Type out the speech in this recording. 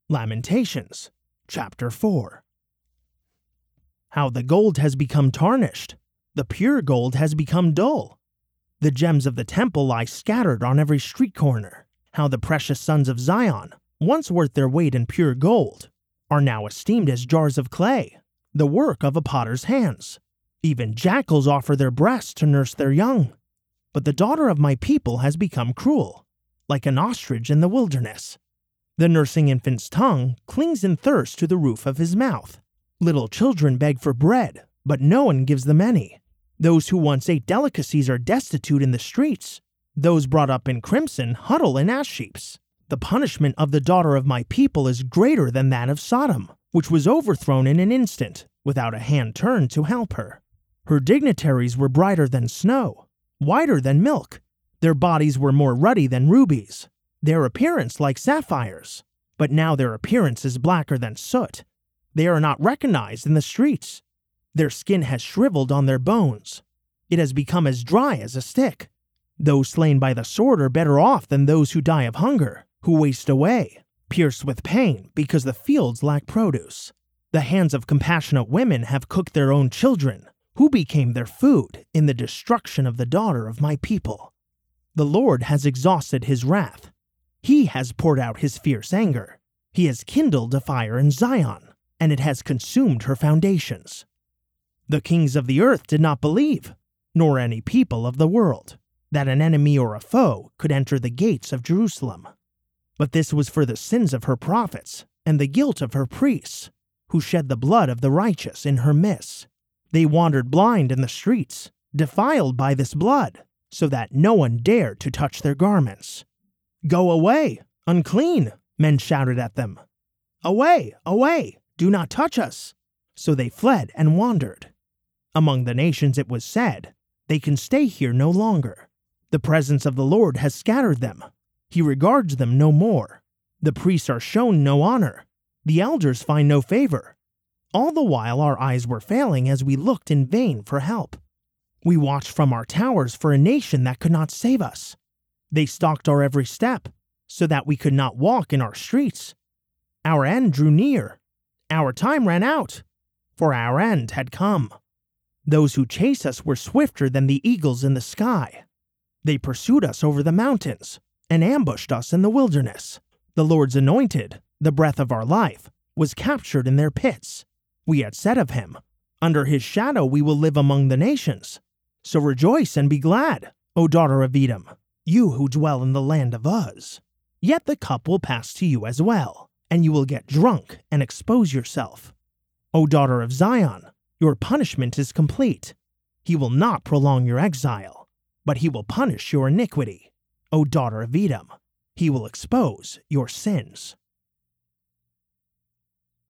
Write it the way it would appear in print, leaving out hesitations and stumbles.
Lamentations, chapter 4. How the gold has become tarnished, the pure gold has become dull. The gems of the temple lie scattered on every street corner. How the precious sons of Zion, once worth their weight in pure gold, are now esteemed as jars of clay, the work of a potter's hands. Even jackals offer their breasts to nurse their young. But the daughter of my people has become cruel, like an ostrich in the wilderness. The nursing infant's tongue clings in thirst to the roof of his mouth. Little children beg for bread, but no one gives them any. Those who once ate delicacies are destitute in the streets. Those brought up in crimson huddle in ash heaps. The punishment of the daughter of my people is greater than that of Sodom, which was overthrown in an instant, without a hand turned to help her. Her dignitaries were brighter than snow, whiter than milk. Their bodies were more ruddy than rubies, their appearance like sapphires. But now their appearance is blacker than soot. They are not recognized in the streets. Their skin has shriveled on their bones. It has become as dry as a stick. Those slain by the sword are better off than those who die of hunger, who waste away, pierced with pain because the fields lack produce. The hands of compassionate women have cooked their own children, who became their food in the destruction of the daughter of my people. The Lord has exhausted his wrath. He has poured out his fierce anger. He has kindled a fire in Zion, and it has consumed her foundations. The kings of the earth did not believe, nor any people of the world, that an enemy or a foe could enter the gates of Jerusalem. But this was for the sins of her prophets and the guilt of her priests, who shed the blood of the righteous in her midst. They wandered blind in the streets, defiled by this blood, so that no one dared to touch their garments. "Go away, unclean," men shouted at them. "Away, away, do not touch us." So they fled and wandered. Among the nations it was said, "They can stay here no longer." The presence of the Lord has scattered them. He regards them no more. The priests are shown no honor. The elders find no favor. All the while our eyes were failing as we looked in vain for help. We watched from our towers for a nation that could not save us. They stalked our every step, so that we could not walk in our streets. Our end drew near. Our time ran out, for our end had come. Those who chase us were swifter than the eagles in the sky. They pursued us over the mountains and ambushed us in the wilderness. The Lord's anointed, the breath of our life, was captured in their pits. We had said of him, "Under his shadow we will live among the nations." So rejoice and be glad, O daughter of Edom, you who dwell in the land of Uz. Yet the cup will pass to you as well, and you will get drunk and expose yourself. O daughter of Zion, your punishment is complete. He will not prolong your exile, but he will punish your iniquity. O daughter of Edom, he will expose your sins.